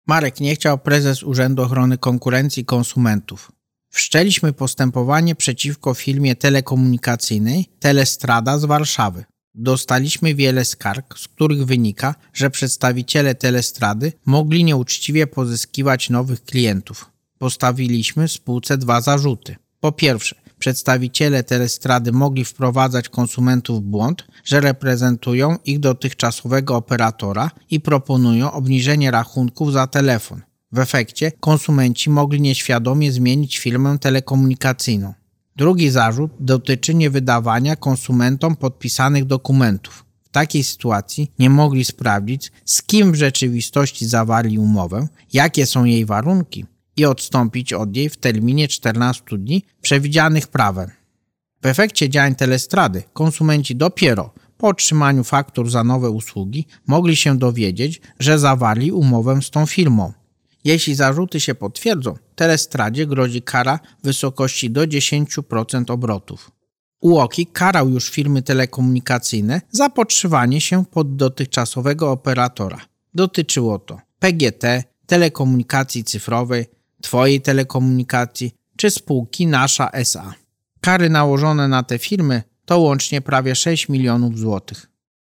Marek nie chciał, prezes Urzędu Ochrony Konkurencji i Konsumentów. Wszczęliśmy postępowanie przeciwko firmie telekomunikacyjnej Telestrada z Warszawy. Dostaliśmy wiele skarg, z których wynika, że przedstawiciele Telestrady mogli nieuczciwie pozyskiwać nowych klientów. Postawiliśmy spółce 2 zarzuty. Po pierwsze, przedstawiciele Telestrady mogli wprowadzać konsumentów w błąd, że reprezentują ich dotychczasowego operatora i proponują obniżenie rachunków za telefon. W efekcie konsumenci mogli nieświadomie zmienić firmę telekomunikacyjną. Drugi zarzut dotyczy niewydawania konsumentom podpisanych dokumentów. W takiej sytuacji nie mogli sprawdzić, z kim w rzeczywistości zawarli umowę, jakie są jej warunki i odstąpić od niej w terminie 14 dni przewidzianych prawem. W efekcie działań Telestrady konsumenci dopiero po otrzymaniu faktur za nowe usługi mogli się dowiedzieć, że zawarli umowę z tą firmą. Jeśli zarzuty się potwierdzą, Telestradzie grozi kara w wysokości do 10% obrotów. UOKiK karał już firmy telekomunikacyjne za podszywanie się pod dotychczasowego operatora. Dotyczyło to PGT, Telekomunikacji Cyfrowej, Twojej Telekomunikacji czy spółki Nasza S.A. Kary nałożone na te firmy to łącznie prawie 6 milionów złotych.